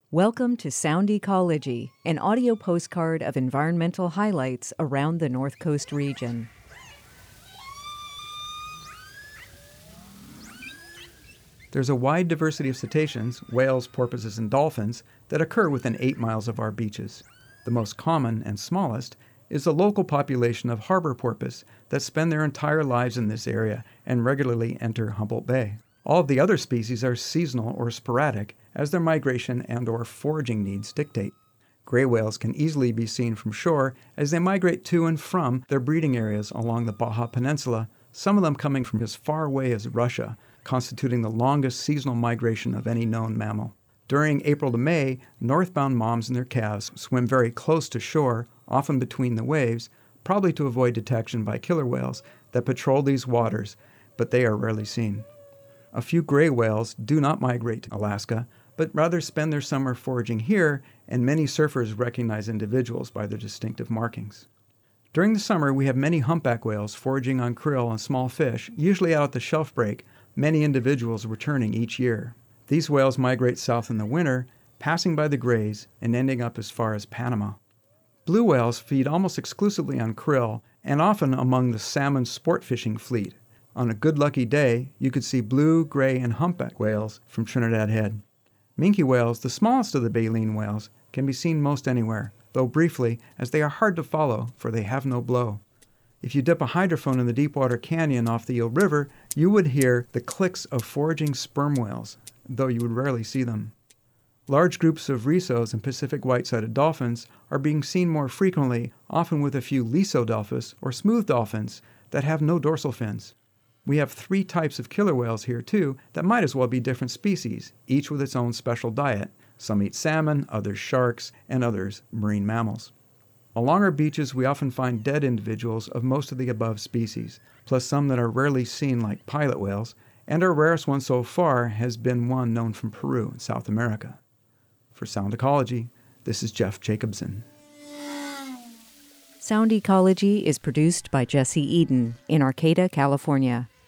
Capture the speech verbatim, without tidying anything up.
Welcome to Sound Ecology, an audio postcard of environmental highlights around the North Coast region. There's a wide diversity of cetaceans, whales, porpoises, and dolphins that occur within eight miles of our beaches. The most common and smallest is the local population of harbor porpoise that spend their entire lives in this area and regularly enter Humboldt Bay. All of the other species are seasonal or sporadic as their migration and or foraging needs dictate. Gray whales can easily be seen from shore as they migrate to and from their breeding areas along the Baja Peninsula, some of them coming from as far away as Russia, constituting the longest seasonal migration of any known mammal. During April to May, northbound moms and their calves swim very close to shore, often between the waves, probably to avoid detection by killer whales that patrol these waters, but they are rarely seen. A few gray whales do not migrate to Alaska, but rather spend their summer foraging here, and many surfers recognize individuals by their distinctive markings. During the summer, we have many humpback whales foraging on krill and small fish, usually out at the shelf break, many individuals returning each year. These whales migrate south in the winter, passing by the grays and ending up as far as Panama. Blue whales feed almost exclusively on krill and often among the salmon sport fishing fleet. On a good lucky day, you could see blue, gray, and humpback whales from Trinidad Head. Minke whales, the smallest of the baleen whales, can be seen most anywhere, though briefly, as they are hard to follow, for they have no blow. If you dip a hydrophone in the Deepwater Canyon off the Eel River, you would hear the clicks of foraging sperm whales, though you would rarely see them. Large groups of rhesos and Pacific white-sided dolphins are being seen more frequently, often with a few Lysodelphis or smooth dolphins that have no dorsal fins. We have three types of killer whales here, too, that might as well be different species, each with its own special diet. Some eat salmon, others sharks, and others marine mammals. Along our beaches, we often find dead individuals of most of the above species, plus some that are rarely seen like pilot whales, and our rarest one so far has been one known from Peru in South America. For Sound Ecology, this is Jeff Jacobson. Sound Ecology is produced by Jesse Eden in Arcata, California.